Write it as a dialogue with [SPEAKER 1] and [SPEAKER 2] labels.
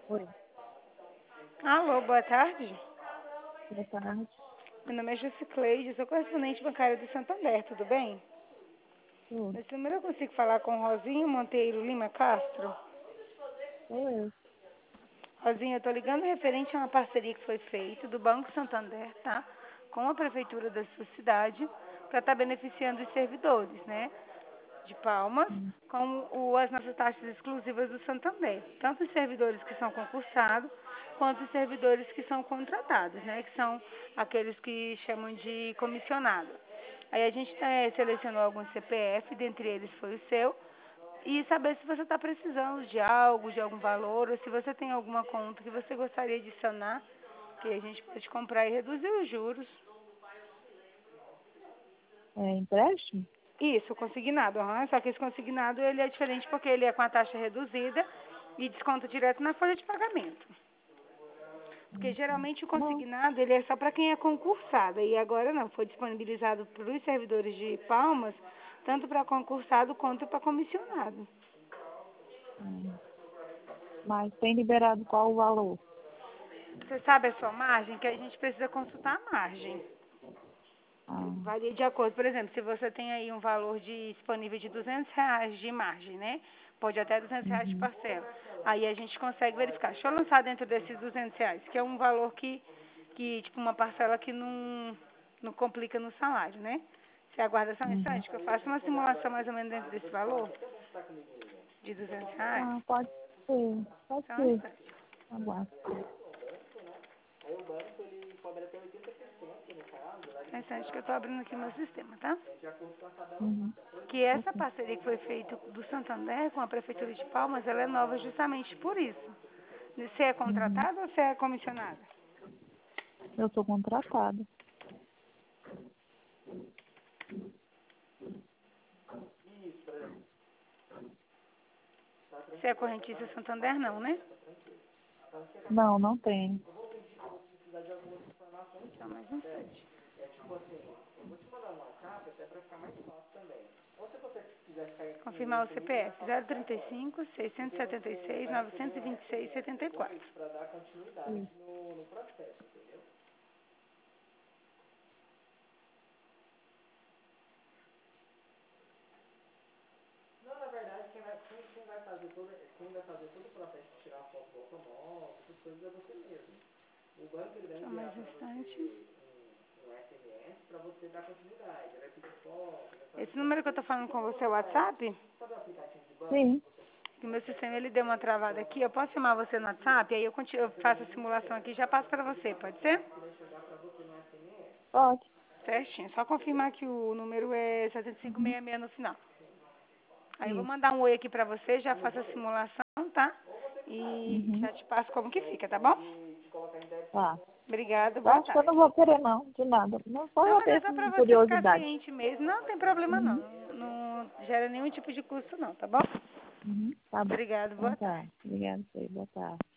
[SPEAKER 1] Oi,
[SPEAKER 2] Alô, boa tarde.
[SPEAKER 1] boa tarde.
[SPEAKER 2] Meu nome é Jusicleide, sou correspondente bancária do Santander, tudo bem?
[SPEAKER 1] Tudo.
[SPEAKER 2] Nesse número eu consigo falar com Rosinho Monteiro Lima Castro.
[SPEAKER 1] Sou eu.
[SPEAKER 2] Rosinha, eu estou ligando referente a uma parceria que foi feita do Banco Santander, tá? Com a prefeitura da sua cidade, para estar beneficiando os servidores, né? De Palmas,
[SPEAKER 1] Hum,
[SPEAKER 2] com as nossas taxas exclusivas do Santander. Tanto os servidores que são concursados, quanto os servidores que são contratados, né? Que são aqueles que chamam de comissionado. Aí a gente selecionou alguns CPF, dentre eles foi o seu, e saber se você está precisando de algo, de algum valor, ou se você tem alguma conta que você gostaria de sanar, que a gente pode comprar e reduzir os juros.
[SPEAKER 1] É empréstimo?
[SPEAKER 2] Isso, consignado, só que esse consignado ele é diferente porque ele é com a taxa reduzida e desconto direto na folha de pagamento. Porque geralmente o
[SPEAKER 1] Não,
[SPEAKER 2] consignado ele é só para quem é concursado e agora não, foi disponibilizado para os servidores de Palmas, tanto para concursado quanto para comissionado.
[SPEAKER 1] não. Mas tem liberado qual o valor?
[SPEAKER 2] Você sabe a sua margem? Que a gente precisa consultar a margem.
[SPEAKER 1] Ah,
[SPEAKER 2] Varia de acordo, por exemplo, se você tem aí um valor disponível de R$ 200 de margem, né? Pode até R$ 200 de
[SPEAKER 1] uhum,
[SPEAKER 2] parcela. Aí a gente consegue verificar. Deixa eu lançar dentro desses R$ 200, que é um valor que tipo, uma parcela que não complica no salário, né? Você aguarda só um
[SPEAKER 1] uhum.
[SPEAKER 2] instante que eu faço uma simulação mais ou menos dentro desse valor de R$ 200.
[SPEAKER 1] Ah, pode ser. Pode
[SPEAKER 2] Só um
[SPEAKER 1] ser.
[SPEAKER 2] instante.
[SPEAKER 1] Aguardo.
[SPEAKER 2] Só um instante que eu estou abrindo aqui meu sistema, tá?
[SPEAKER 1] Uhum.
[SPEAKER 2] Que essa
[SPEAKER 1] Ok.
[SPEAKER 2] parceria que foi feita do Santander com a Prefeitura de Palmas, ela é nova justamente por isso. Você é
[SPEAKER 1] Uhum.
[SPEAKER 2] contratada ou você é comissionada?
[SPEAKER 1] Eu sou contratada.
[SPEAKER 2] Você é correntista Santander, não, né?
[SPEAKER 1] Não, não tenho.
[SPEAKER 2] Só mais um instante. Confirmar o CPF 035 676 926 74.
[SPEAKER 1] Isso.
[SPEAKER 2] Só mais um instante. Esse número que eu tô falando com você é o WhatsApp?
[SPEAKER 1] Sim.
[SPEAKER 2] Que o meu sistema ele deu uma travada aqui. Eu posso chamar você no WhatsApp? Aí eu faço a simulação aqui e já passo para você, pode ser?
[SPEAKER 1] Pode.
[SPEAKER 2] Certinho. Só confirmar que o número é
[SPEAKER 1] Uhum.
[SPEAKER 2] 7566 no final. Aí eu vou
[SPEAKER 1] Isso.
[SPEAKER 2] mandar um oi aqui pra você, já faço a simulação, tá? E
[SPEAKER 1] Uhum.
[SPEAKER 2] já te passo como que fica, tá bom?
[SPEAKER 1] Tá.
[SPEAKER 2] Obrigada,
[SPEAKER 1] Eu
[SPEAKER 2] boa
[SPEAKER 1] acho que eu
[SPEAKER 2] tarde.
[SPEAKER 1] não vou querer, não. De nada. Não foi
[SPEAKER 2] Não,
[SPEAKER 1] uma
[SPEAKER 2] mas é só pra você ficar
[SPEAKER 1] curiosidade.
[SPEAKER 2] ciente mesmo. Não tem problema não.
[SPEAKER 1] Uhum.
[SPEAKER 2] Não gera nenhum tipo de custo não, tá bom?
[SPEAKER 1] Uhum. Tá bom.
[SPEAKER 2] Obrigada,
[SPEAKER 1] Então
[SPEAKER 2] boa
[SPEAKER 1] tá.
[SPEAKER 2] tarde.
[SPEAKER 1] Obrigada, boa tarde.